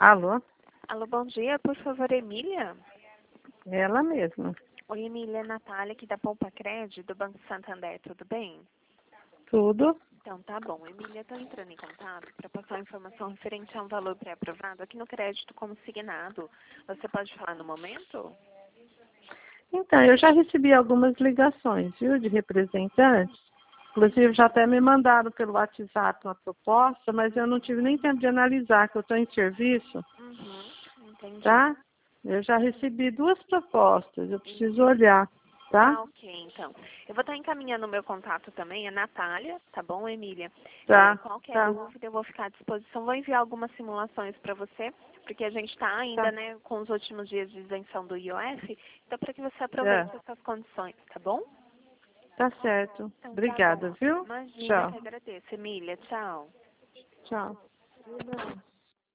Alô? Alô, bom dia. Por favor, Emília? Ela mesma. Oi, Emília, é Natália aqui da Poupa Crédito, do Banco Santander, tudo bem? Tudo? Então, tá bom. Emília, estou entrando em contato para passar informação referente a um valor pré-aprovado aqui no crédito como signado. Você pode falar no momento? Então, eu já recebi algumas ligações, viu, de representantes. Inclusive, já até me mandaram pelo WhatsApp uma proposta, mas eu não tive nem tempo de analisar, que eu estou em serviço, Entendi. tá? Eu já recebi 2 propostas, eu preciso olhar, tá? Ah, ok, então. Eu vou estar encaminhando o meu contato também, a Natália, tá bom, Emília? Tá, Qualquer tá, dúvida, eu vou ficar à disposição. Vou enviar algumas simulações para você, porque a gente está ainda, tá, né, com os últimos dias de isenção do IOF, então para que você é, aproveite essas condições, tá bom? tá certo. Então tá Obrigada, bom. viu? Imagina, eu Tchau, que agradeço, Emília. Tchau. tchau.